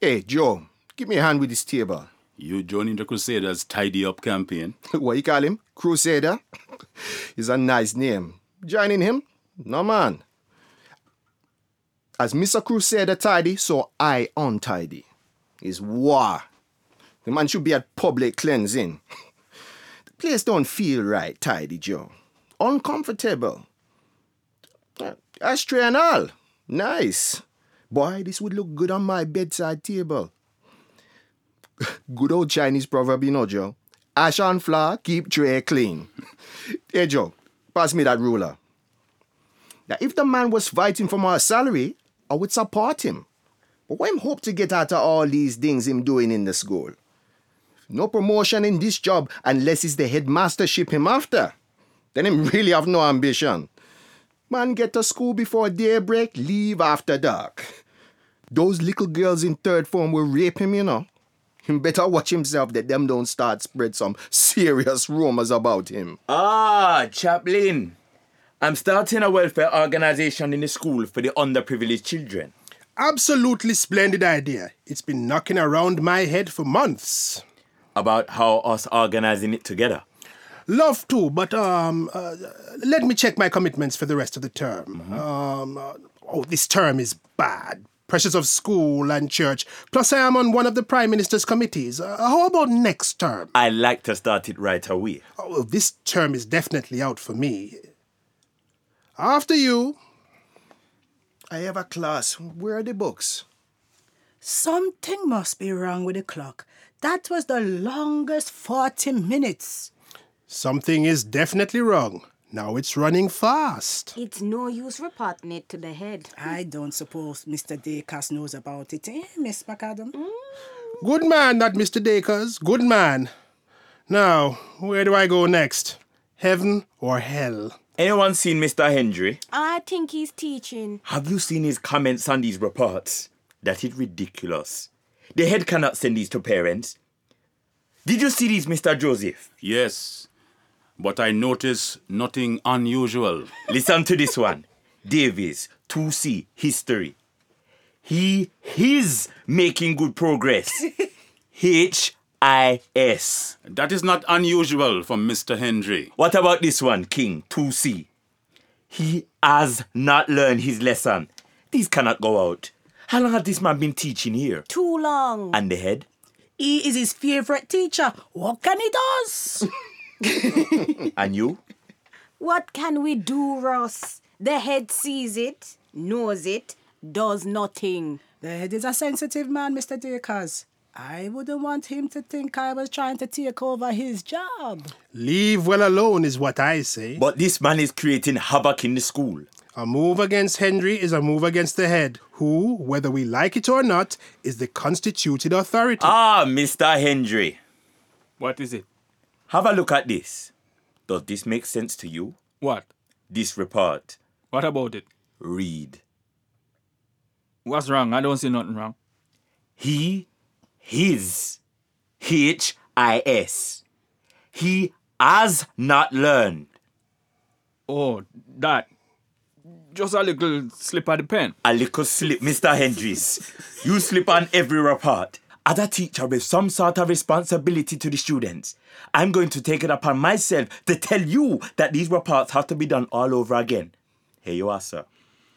Hey, Joe, give me a hand with this table. You joining the Crusaders' tidy up campaign? What you call him? Crusader? Is a nice name. Joining him? No, man. As Mr. Crusader tidy, so I untidy. Is war. The man should be at public cleansing. The place don't feel right, tidy Joe. Uncomfortable. Ashtray and all. Nice. Boy, this would look good on my bedside table. Good old Chinese proverb, you know, Joe. Ash on floor, keep tray clean. Hey, Joe, pass me that ruler. Now, if the man was fighting for my salary, I would support him. But what him hope to get out of all these things him doing in the school? No promotion in this job unless it's the headmastership him after. Then him really have no ambition. Man get to school before daybreak, leave after dark. Those little girls in third form will rape him, you know. Him better watch himself that them don't start spread some serious rumors about him. Ah, Chaplain. I'm starting a welfare organization in the school for the underprivileged children. Absolutely splendid idea. It's been knocking around my head for months. About how us organizing it together. Love to, but let me check my commitments for the rest of the term. This term is bad. Pressures of school and church. Plus I am on one of the Prime Minister's committees. How about next term? I like to start it right away. This term is definitely out for me. After you. I have a class. Where are the books? Something must be wrong with the clock. That was the longest 40 minutes. Something is definitely wrong. Now it's running fast. It's no use reporting it to the head. I don't suppose Mr. Dacres knows about it, Miss McAdam? Good man, that Mr. Dacres. Good man. Now, where do I go next? Heaven or hell? Anyone seen Mr. Hendry? I think he's teaching. Have you seen his comments on these reports? That is ridiculous. The head cannot send these to parents. Did you see these, Mr. Joseph? Yes, but I notice nothing unusual. Listen to this one. Davies, 2C, history. He is making good progress. HIS. That is not unusual from Mr. Hendry. What about this one, King, 2C? He has not learned his lesson. These cannot go out. How long has this man been teaching here? Too long. And the head? He is his favourite teacher. What can he do? And you? What can we do, Ross? The head sees it, knows it, does nothing. The head is a sensitive man, Mr. Dacres. I wouldn't want him to think I was trying to take over his job. Leave well alone is what I say. But this man is creating havoc in the school. A move against Hendry is a move against the head, who, whether we like it or not, is the constituted authority. Ah, Mr. Hendry. What is it? Have a look at this. Does this make sense to you? What? This report. What about it? Read. What's wrong? I don't see nothing wrong. He, his, HIS. He has not learned. Oh, that. Just a little slip of the pen. A little slip, Mr. Hendries. You slip on every report. As a teacher with some sort of responsibility to the students, I'm going to take it upon myself to tell you that these reports have to be done all over again. Here you are, sir.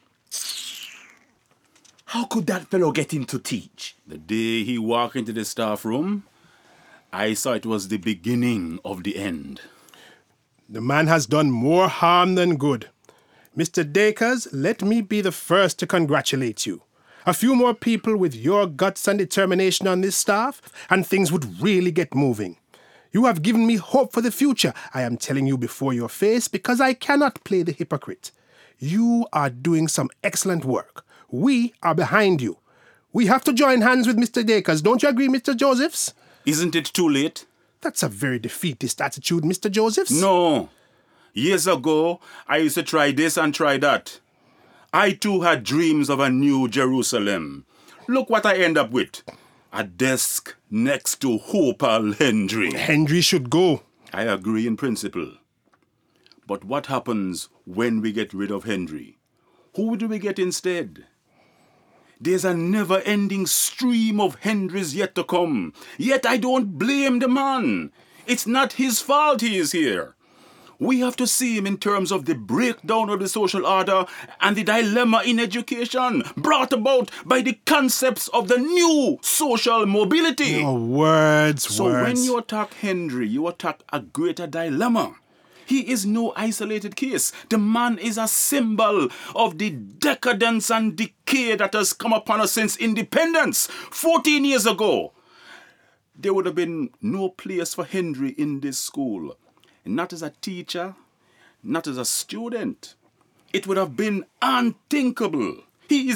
How could that fellow get in to teach? The day he walked into the staff room, I saw it was the beginning of the end. The man has done more harm than good. Mr. Dacres, let me be the first to congratulate you. A few more people with your guts and determination on this staff, and things would really get moving. You have given me hope for the future. I am telling you before your face because I cannot play the hypocrite. You are doing some excellent work. We are behind you. We have to join hands with Mr. Dacres. Don't you agree, Mr. Josephs? Isn't it too late? That's a very defeatist attitude, Mr. Josephs. No. Years ago, I used to try this and try that. I too had dreams of a new Jerusalem. Look what I end up with. A desk next to Hopal Hendry. Hendry should go. I agree in principle. But what happens when we get rid of Hendry? Who do we get instead? There's a never-ending stream of Henrys yet to come. Yet I don't blame the man. It's not his fault he is here. We have to see him in terms of the breakdown of the social order and the dilemma in education brought about by the concepts of the new social mobility. Oh, words. So when you attack Henry, you attack a greater dilemma. He is no isolated case. The man is a symbol of the decadence and decay that has come upon us since independence 14 years ago. There would have been no place for Henry in this school. Not as a teacher, not as a student. It would have been unthinkable. He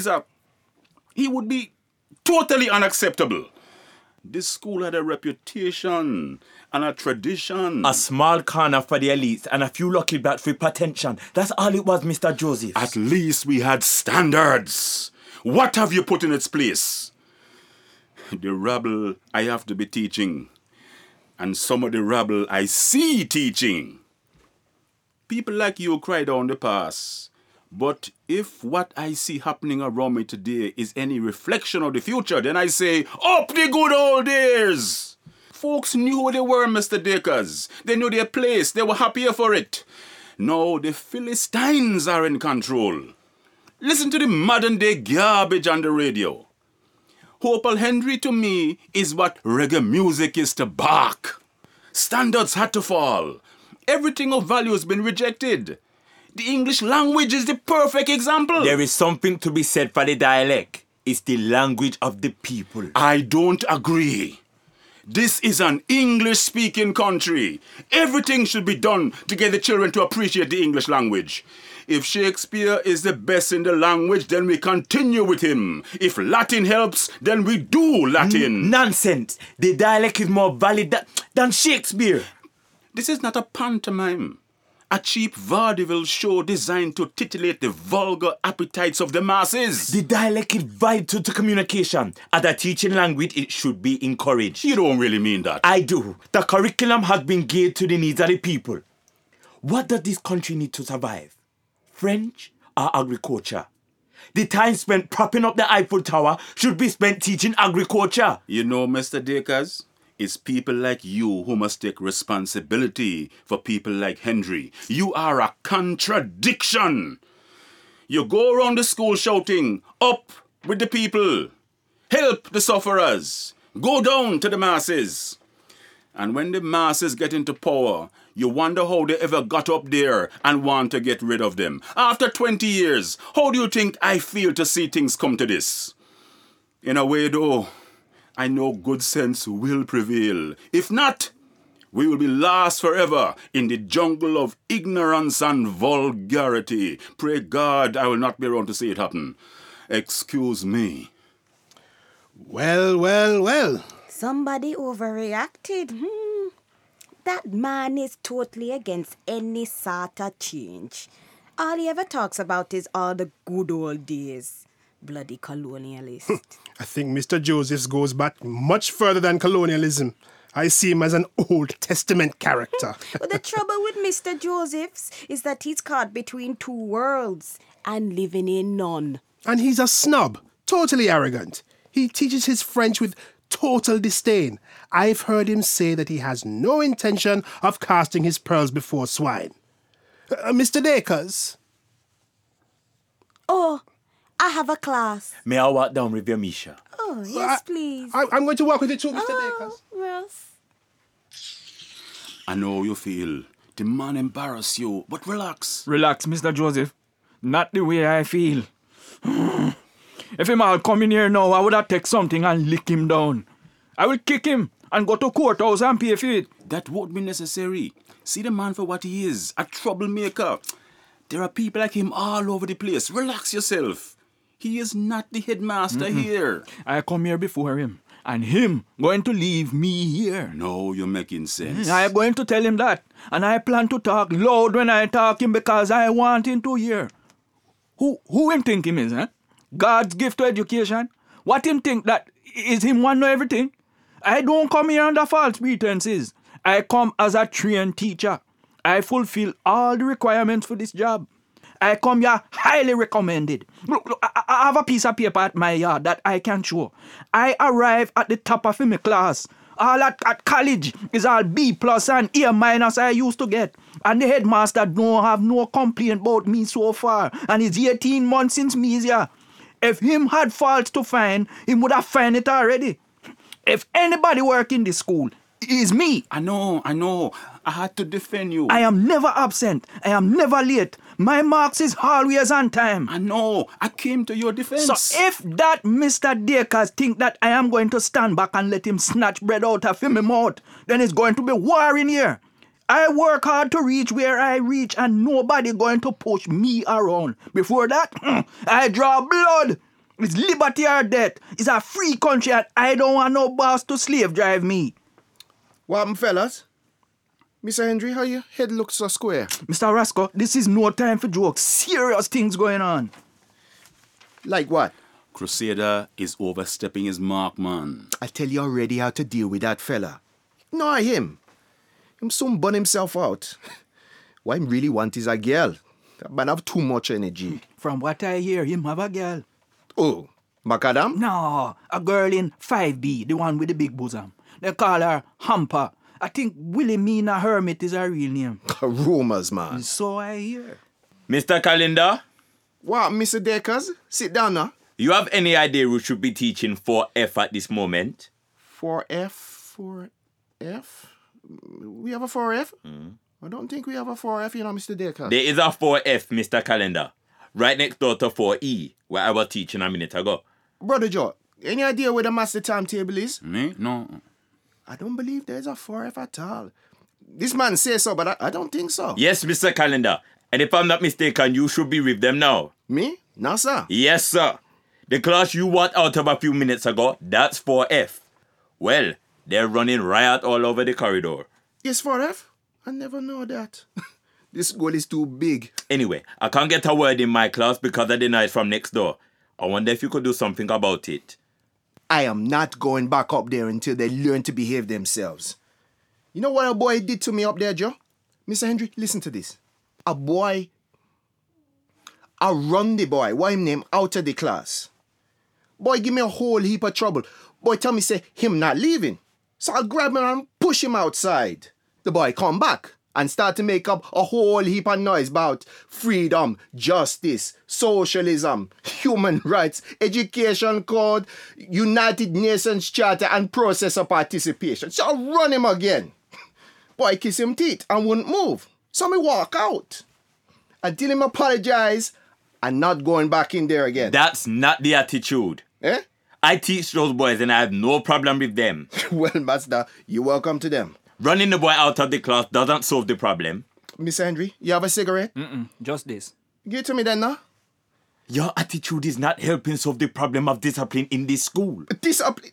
would be totally unacceptable. This school had a reputation and a tradition. A small corner for the elites and a few lucky blacks with pretension. That's all it was, Mr. Joseph. At least we had standards. What have you put in its place? The rabble I have to be teaching. And some of the rabble I see teaching. People like you cry down the past. But if what I see happening around me today is any reflection of the future, then I say, up the good old days! Folks knew who they were, Mr. Dakers. They knew their place. They were happier for it. Now the Philistines are in control. Listen to the modern day garbage on the radio. Hopal Henry to me is what reggae music is to Bach. Standards had to fall. Everything of value has been rejected. The English language is the perfect example. There is something to be said for the dialect. It's the language of the people. I don't agree. This is an English-speaking country. Everything should be done to get the children to appreciate the English language. If Shakespeare is the best in the language, then we continue with him. If Latin helps, then we do Latin. Nonsense. The dialect is more valid than Shakespeare. This is not a pantomime. A cheap vaudeville show designed to titillate the vulgar appetites of the masses. The dialect is vital to communication. As a teaching language, it should be encouraged. You don't really mean that. I do. The curriculum has been geared to the needs of the people. What does this country need to survive? French or agriculture? The time spent propping up the Eiffel Tower should be spent teaching agriculture. You know, Mr. Dakers, it's people like you who must take responsibility for people like Henry. You are a contradiction. You go around the school shouting, up with the people, help the sufferers, go down to the masses. And when the masses get into power, you wonder how they ever got up there and want to get rid of them. After 20 years, how do you think I feel to see things come to this? In a way though, I know good sense will prevail. If not, we will be lost forever in the jungle of ignorance and vulgarity. Pray God I will not be around to see it happen. Excuse me. Well. Somebody overreacted. That man is totally against any sort of change. All he ever talks about is all the good old days. Bloody colonialist. I think Mr. Josephs goes back much further than colonialism. I see him as an Old Testament character. But the trouble with Mr. Josephs is that he's caught between two worlds and living in none. And he's a snob, totally arrogant. He teaches his French with total disdain. I've heard him say that he has no intention of casting his pearls before swine. Mr. Dakers? Oh, I have a class. May I walk down with you, Misha? Oh, yes, please. I'm going to walk with you too, Mr. Dakers. Ross. I know you feel. The man embarrass you, but relax. Relax, Mr. Joseph. Not the way I feel. If him all come in here now, I would have take something and lick him down. I will kick him and go to courthouse and pay for it. That won't be necessary. See the man for what he is, a troublemaker. There are people like him all over the place. Relax yourself. He is not the headmaster here. I come here before him, and him going to leave me here. No, you're making sense. I am going to tell him that, and I plan to talk loud when I talk him because I want him to hear. Who him think him is, eh? God's gift to education? What him think that is him want know everything? I don't come here under false pretenses. I come as a trained teacher. I fulfill all the requirements for this job. I come here highly recommended. Look, I have a piece of paper at my yard that I can show. I arrive at the top of my class. All at college is all B plus and A minus I used to get. And the headmaster don't have no complaint about me so far. And it's 18 months since me is here. If him had faults to find, he would have found it already. If anybody work in this school, it's me. I know. I had to defend you. I am never absent. I am never late. My marks is always on time. I know. I came to your defense. So if that Mr. Dakers think that I am going to stand back and let him snatch bread out of him mouth, then it's going to be war in here. I work hard to reach where I reach and nobody going to push me around. Before that, I draw blood. It's liberty or death. It's a free country and I don't want no boss to slave drive me. What happened, fellas? Mr. Hendry, how your head looks so square? Mr. Rasco, this is no time for jokes. Serious things going on. Like what? Crusader is overstepping his mark, man. I tell you already how to deal with that fella. Ignore him. Him soon burn himself out. What him really want is a girl. That man have too much energy. From what I hear, him have a girl. Oh, Macadam? No, a girl in 5B, the one with the big bosom. They call her Hamper. I think Wilhelmina Hermit is her real name. Rumors, man. So I hear. Mr. Calendar, What, Mr. Dakers? Sit down now. you have any idea who should be teaching 4F at this moment? 4F? 4F? We have a 4F? I don't think we have a 4F, Mr. Dakers. There is a 4F, Mr. Calendar. Right next door to 4E, where I was teaching a minute ago. Brother Joe, any idea where the master timetable is? Me? No. I don't believe there's a 4F at all. This man says so, but I don't think so. Yes, Mr. Calendar. And if I'm not mistaken, you should be with them now. Me? No, sir. Yes, sir. The class you walked out of a few minutes ago, that's 4F. Well, they're running riot all over the corridor. Yes, 4F? I never know that. This school is too big. Anyway, I can't get a word in my class because of the noise from next door. I wonder if you could do something about it. I am not going back up there until they learn to behave themselves. You know what a boy did to me up there, Joe? Mr. Hendry, listen to this. A boy, I run the boy, what him name, out of the class. Boy, give me a whole heap of trouble. Boy, tell me, say, him not leaving. So I grab him and push him outside. The boy come back and start to make up a whole heap of noise about freedom, justice, socialism, human rights, education code, United Nations Charter, and process of participation. So I run him again. Boy kiss him teeth and wouldn't move. So me walk out. Until him apologize and not going back in there again. That's not the attitude. Eh? I teach those boys and I have no problem with them. Well, master, you're welcome to them. Running the boy out of the class doesn't solve the problem. Mr. Henry, you have a cigarette? Just this. Give it to me then now. Your attitude is not helping solve the problem of discipline in this school. Discipline.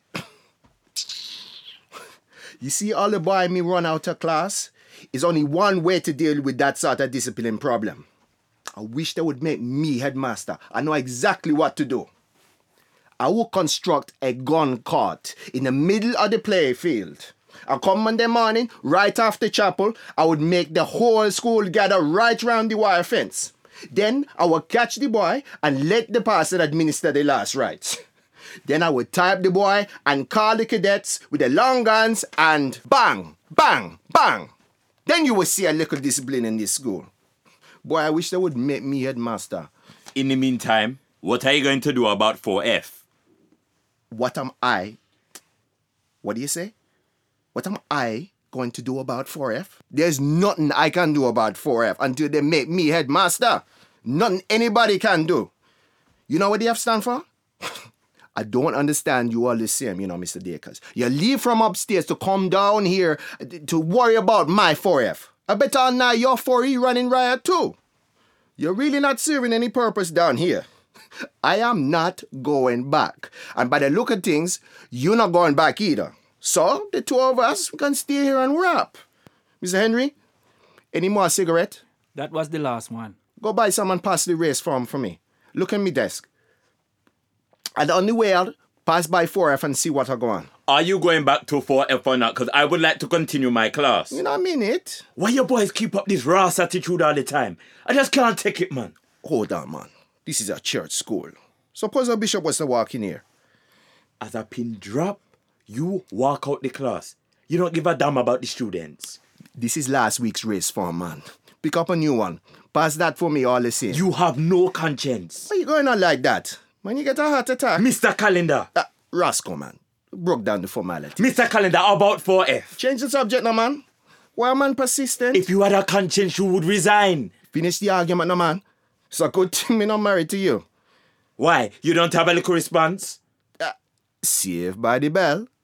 You see all the boy me run out of class? Is only one way to deal with that sort of discipline problem. I wish they would make me headmaster. I know exactly what to do. I will construct a gun court in the middle of the play field. I come Monday morning, right after chapel, I would make the whole school gather right round the wire fence. Then I would catch the boy and let the pastor administer the last rites. Then I would tie up the boy and call the cadets with the long guns and bang, bang, bang. Then you will see a little discipline in this school. Boy, I wish they would make me headmaster. In the meantime, what are you going to do about 4F? What am I? What do you say? What am I going to do about 4F? There's nothing I can do about 4F until they make me headmaster. Nothing anybody can do. You know what the F stand for? I don't understand you all the same, Mr. Dakers. You leave from upstairs to come down here to worry about my 4F. I bet all now your 4E running riot too. You're really not serving any purpose down here. I am not going back. And by the look of things, you're not going back either. So, the two of us can stay here and wrap. Mr. Henry, any more cigarette? That was the last one. Go buy some and pass the race form for me. Look at me desk. And on the way out, pass by 4F and see what I go on. Are you going back to 4F or not? Because I would like to continue my class. You know what I mean it? Why you boys keep up this rash attitude all the time? I just can't take it, man. Hold on, man. This is a church school. Suppose a bishop was to walk in here. As a pin drop, you walk out the class. You don't give a damn about the students. This is last week's race form, man. Pick up a new one. Pass that for me all the same. You have no conscience. Why you going on like that? Man, you get a heart attack. Mr. Calendar. Roscoe, man. Broke down the formality. Mr. Calendar, how about 4F? Change the subject now, man. Why man persistent? If you had a conscience, you would resign. Finish the argument now, man. It's a good thing me not married to you. Why? You don't have a little response? Saved by the bell.